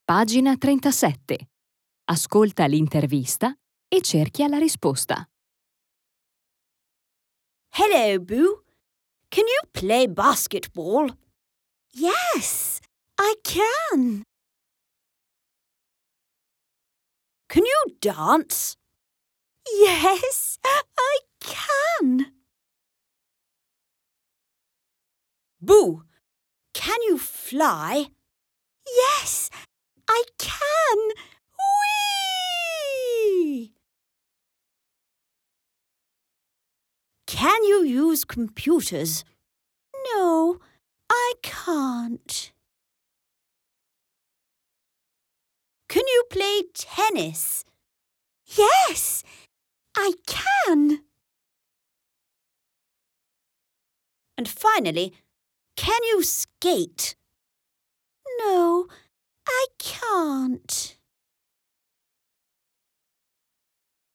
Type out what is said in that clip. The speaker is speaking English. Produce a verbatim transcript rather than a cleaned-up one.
Pagina trentasette. Ascolta l'intervista e cerchia la risposta. Hello, Boo. Can you play basketball? Yes, I can. Can you dance? Yes, I can. Boo, can you fly? Yes, I can. Whee! Can you use computers? No, I can't. Can you play tennis? Yes, I can. And finally, can you skate? No, I can't.